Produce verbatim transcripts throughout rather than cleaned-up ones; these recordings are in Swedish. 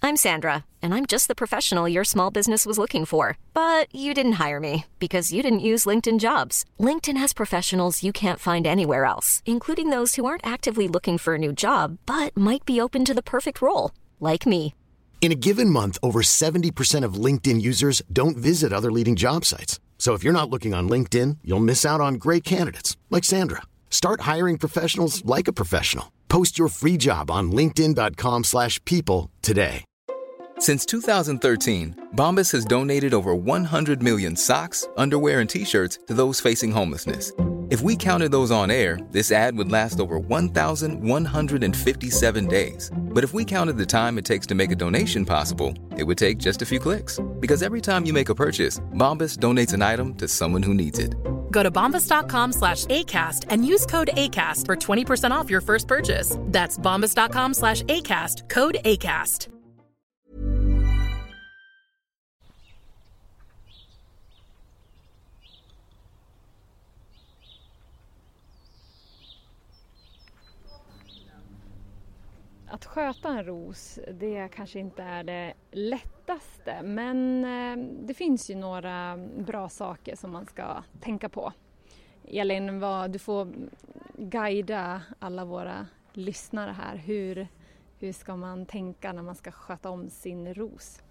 I'm Sandra, and I'm just the professional your small business was looking for. But you didn't hire me because you didn't use LinkedIn Jobs. LinkedIn has professionals you can't find anywhere else, including those who aren't actively looking for a new job, but might be open to the perfect role, like me. In a given month, over seventy percent of LinkedIn users don't visit other leading job sites. So if you're not looking on LinkedIn, you'll miss out on great candidates like Sandra. Start hiring professionals like a professional. Post your free job on linkedin dot com slash people today. Since two thousand thirteen, Bombas has donated over one hundred million socks, underwear, and T-shirts to those facing homelessness. If we counted those on air, this ad would last over one thousand one hundred fifty-seven days. But if we counted the time it takes to make a donation possible, it would take just a few clicks. Because every time you make a purchase, Bombas donates an item to someone who needs it. Go to bombas.com slash ACAST and use code ACAST for twenty percent off your first purchase. That's bombas.com slash ACAST, code ACAST. Att sköta en ros, det kanske inte är det lättaste, men det finns ju några bra saker som man ska tänka på. Elin, vad, du får guida alla våra lyssnare här. Hur, hur ska man tänka när man ska sköta om sin ros?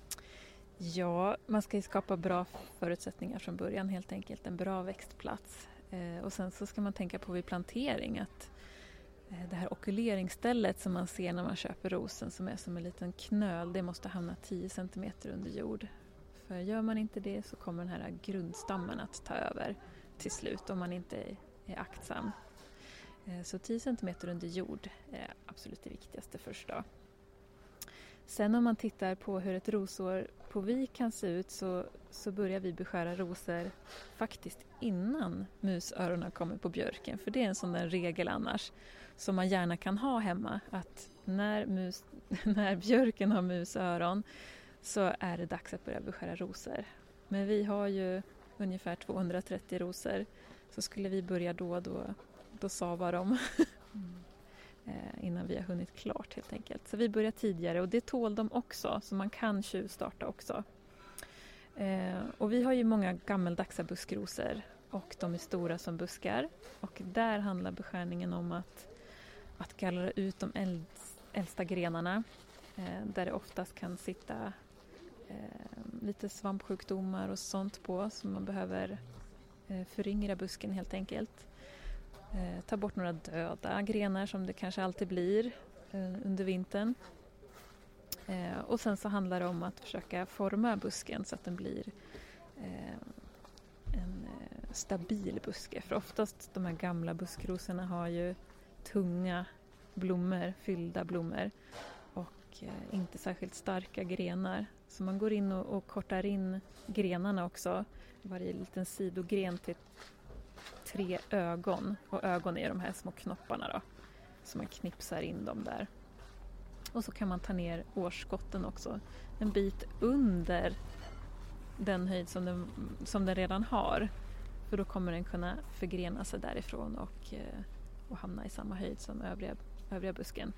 Ja, man ska ju skapa bra förutsättningar från början, helt enkelt. En bra växtplats. Eh, och sen så ska man tänka på vid plantering att det här okuleringsstället som man ser när man köper rosen, som är som en liten knöl, det måste hamna tio centimeter under jord. För gör man inte det så kommer den här grundstammen att ta över till slut om man inte är aktsam. Så tio centimeter under jord är absolut det viktigaste först då. Sen om man tittar på hur ett rosår på vik kan se ut så, så börjar vi beskära rosor faktiskt innan musöronen kommer på björken. För det är en sån där regel annars som man gärna kan ha hemma. Att när, mus, när björken har musöron så är det dags att börja beskära rosor. Men vi har ju ungefär tvåhundratrettio rosor, så skulle vi börja då, då, då savar de. Mm. Innan vi har hunnit klart helt enkelt. Så vi börjar tidigare och det tål de också, så man kan tjuvstarta också. Eh, och vi har ju många gammeldags buskrosor och de är stora som buskar. Och där handlar beskärningen om att, att gallra ut de äld, äldsta grenarna eh, där det oftast kan sitta eh, lite svampsjukdomar och sånt på, så man behöver eh, föryngra busken helt enkelt. Eh, ta bort några döda grenar som det kanske alltid blir eh, under vintern. Eh, och sen så handlar det om att försöka forma busken så att den blir eh, en eh, stabil buske. För oftast de här gamla buskrosorna har ju tunga blommor, fyllda blommor och eh, inte särskilt starka grenar. Så man går in och, och kortar in grenarna också, varje liten sidogren till tre ögon, och ögon är de här små knopparna då, så man knipsar in dem där. Och så kan man ta ner årsskotten också en bit under den höjd som den, som den redan har, för då kommer den kunna förgrena sig därifrån och, och hamna i samma höjd som övriga, övriga busken.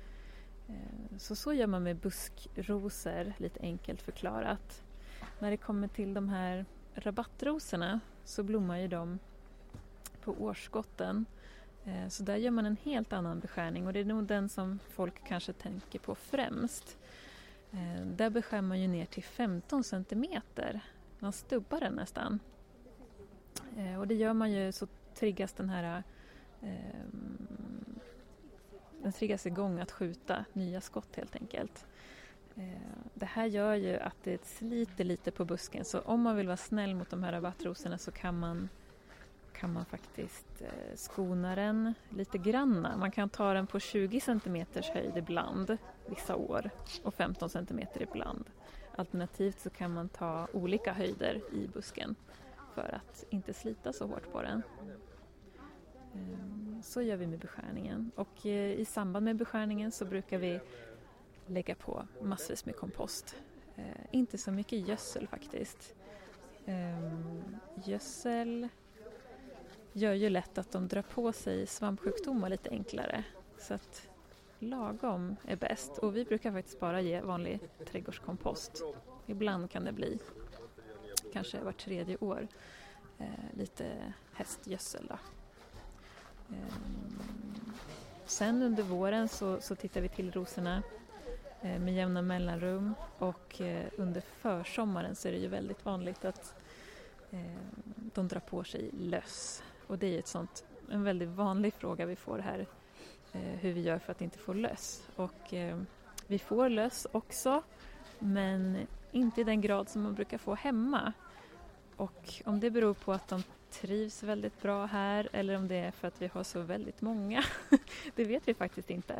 Så så gör man med buskrosor, lite enkelt förklarat. När det kommer till de här rabattrosorna så blommar ju de på årsskotten. Så där gör man en helt annan beskärning, och det är nog den som folk kanske tänker på främst. Där beskär man ju ner till femton centimeter. Man stubbar den nästan. Och det gör man ju så triggas den här den triggas igång att skjuta nya skott helt enkelt. Det här gör ju att det sliter lite på busken, så om man vill vara snäll mot de här rabattrosorna så kan man kan man faktiskt eh, skona den lite granna. Man kan ta den på tjugo centimeters höjd ibland, vissa år, och femton centimeter ibland. Alternativt så kan man ta olika höjder i busken för att inte slita så hårt på den. Eh, så gör vi med beskärningen. Och eh, i samband med beskärningen så brukar vi lägga på massvis med kompost. Eh, inte så mycket gödsel faktiskt. Eh, gödsel gör ju lätt att de drar på sig svampsjukdomar lite enklare. Så att lagom är bäst. Och vi brukar faktiskt bara ge vanlig trädgårdskompost. Ibland kan det bli, kanske var tredje år, eh, lite hästgödsel då. Eh, sen under våren så, så tittar vi till rosorna eh, med jämna mellanrum. Och eh, under försommaren så är det ju väldigt vanligt att eh, de drar på sig löss. Och det är ett sånt, en väldigt vanlig fråga vi får här. Eh, hur vi gör för att inte få löss. Och eh, vi får löss också, men inte i den grad som man brukar få hemma. Och om det beror på att de trivs väldigt bra här eller om det är för att vi har så väldigt många, det vet vi faktiskt inte.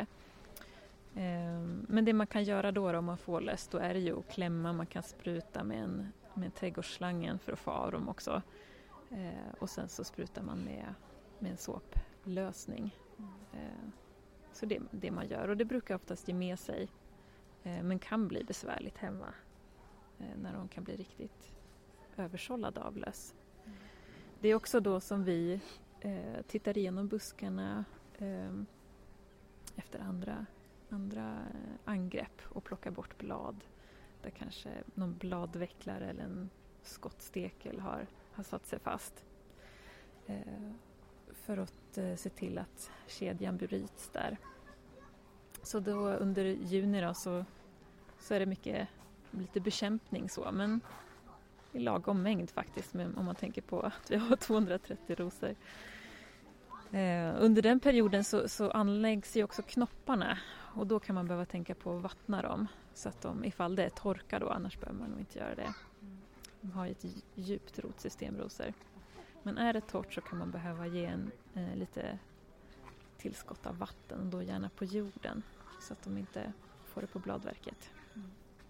Eh, men det man kan göra då, då om man får löss, då är det ju att klämma. Man kan spruta med en, med en trädgårdsslangen för att få av dem också. Eh, och sen så sprutar man med, med en såplösning. Eh, så det är det man gör. Och det brukar oftast ge med sig. Eh, men kan bli besvärligt hemma. Eh, när de kan bli riktigt översållade av löss. Mm. Det är också då som vi eh, tittar igenom buskarna eh, efter andra, andra angrepp. Och plockar bort blad. Där kanske någon bladvecklare eller en skottstekel har, har satt sig fast. Eh, för att eh, se till att kedjan bryts där. Så då under juni då så, så är det mycket, lite bekämpning så, men i lagom mängd faktiskt, men om man tänker på att vi har tvåhundratrettio rosor. Eh, under den perioden så, så anläggs ju också knopparna, och då kan man behöva tänka på att vattna dem så att de, ifall det är torka då, annars behöver man nog inte göra det. De har ju ett djupt rotsystem, rosor. Men är det torrt så kan man behöva ge en eh, lite tillskott av vatten, och då gärna på jorden så att de inte får det på bladverket. Mm.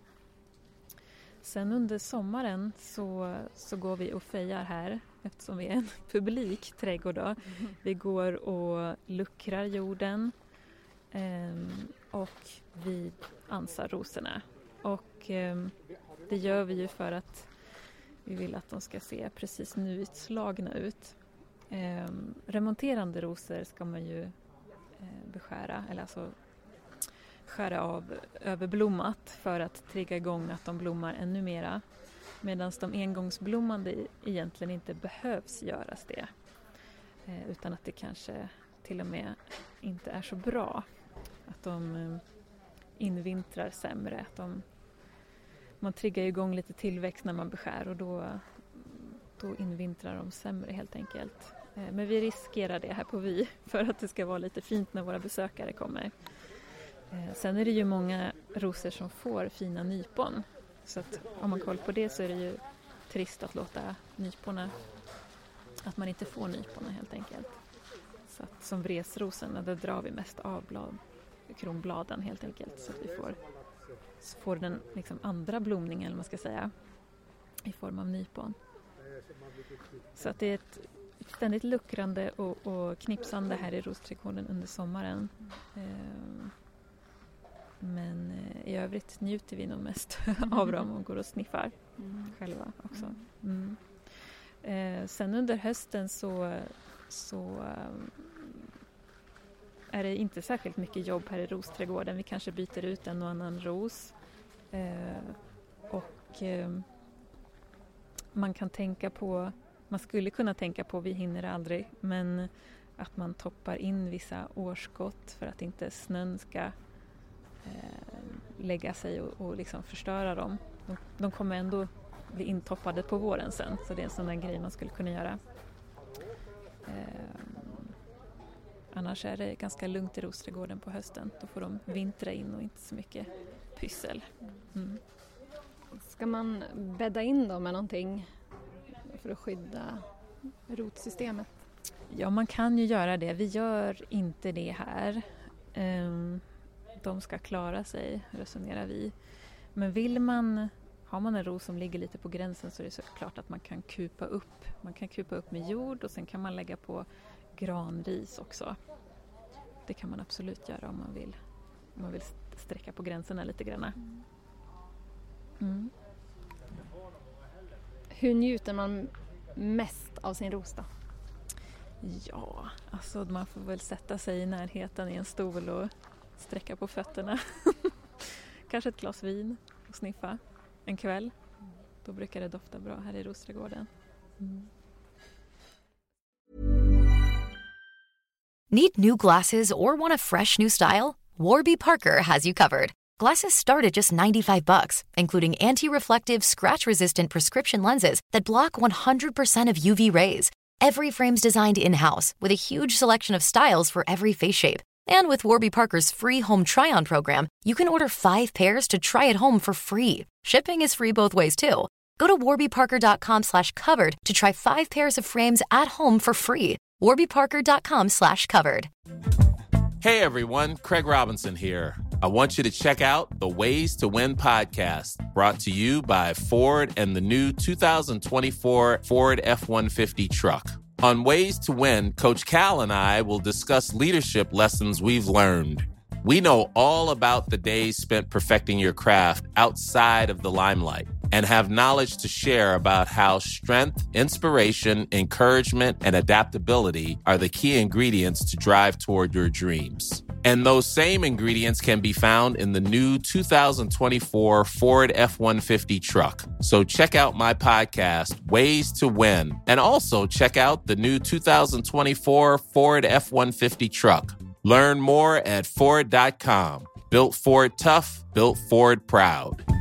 Sen under sommaren så, så går vi och fejar här, eftersom vi är en publik trädgård då. Mm. Vi går och luckrar jorden eh, och vi ansar rosorna. Och eh, det gör vi ju för att vi vill att de ska se precis nyutslagna ut. Eh, remonterande rosor ska man ju eh, beskära, eller alltså skära av överblommat för att trigga igång att de blommar ännu mera. Medan de engångsblommande egentligen inte behövs göras det. Eh, utan att det kanske till och med inte är så bra. Att de eh, invintrar sämre. Att de, man triggar igång lite tillväxt när man beskär, och då, då invintrar de sämre helt enkelt. Eh, men vi riskerar det här på Vi för att det ska vara lite fint när våra besökare kommer. Sen är det ju många rosor som får fina nypon. Så att om man kollar på det så är det ju trist att låta nyporna, att man inte får nyporna helt enkelt. Så att som vresrosorna, där drar vi mest av blad, kronbladen helt enkelt. Så att vi får, får den liksom andra blomningen, eller man ska säga, i form av nypon. Så att det är ett ständigt luckrande och, och knipsande här i rosträdgården under sommaren. Mm. Men i övrigt njuter vi nog mest av dem och går och sniffar mm. själva också. Mm. Eh, sen under hösten så, så är det inte särskilt mycket jobb här i rosträdgården. Vi kanske byter ut en och annan ros. Eh, och eh, man kan tänka på, man skulle kunna tänka på, vi hinner aldrig, men att man toppar in vissa årskott för att inte snön ska lägga sig och, och liksom förstöra dem. De, de kommer ändå bli intoppade på våren sen, så det är en sån där grej man skulle kunna göra. Eh, annars är det ganska lugnt i rosträdgården på hösten. Då får de vintra in och inte så mycket pyssel. Mm. Ska man bädda in dem med någonting för att skydda rotsystemet? Ja, man kan ju göra det. Vi gör inte det här. Eh, De ska klara sig, resonerar vi. Men vill man, har man en ros som ligger lite på gränsen, så är det såklart att man kan kupa upp. Man kan kupa upp med jord, och sen kan man lägga på granris också. Det kan man absolut göra om man vill, om man vill sträcka på gränserna lite grann. Mm. Hur njuter man mest av sin ros då? Ja, alltså man får väl sätta sig i närheten i en stol och sträcka på fötterna. Kanske ett glas vin och sniffa en kväll. Då brukar det dofta bra här i Rosträdgården. Mm. Need new glasses or want a fresh new style? Warby Parker has you covered. Glasses start at just ninety-five bucks, including anti-reflective, scratch-resistant prescription lenses that block one hundred percent of U V rays. Every frame's designed in-house with a huge selection of styles for every face shape. And with Warby Parker's free home try-on program, you can order five pairs to try at home for free. Shipping is free both ways, too. Go to warbyparker.com slash covered to try five pairs of frames at home for free. warbyparker.com slash covered. Hey, everyone. Craig Robinson here. I want you to check out the Ways to Win podcast, brought to you by Ford and the new two thousand twenty-four Ford F one fifty truck. On Ways to Win, Coach Cal and I will discuss leadership lessons we've learned. We know all about the days spent perfecting your craft outside of the limelight and have knowledge to share about how strength, inspiration, encouragement, and adaptability are the key ingredients to drive toward your dreams. And those same ingredients can be found in the new two thousand twenty-four Ford F one fifty truck. So check out my podcast, Ways to Win, and also check out the new two thousand twenty-four Ford F one fifty truck. Learn more at Ford dot com. Built Ford tough, built Ford proud.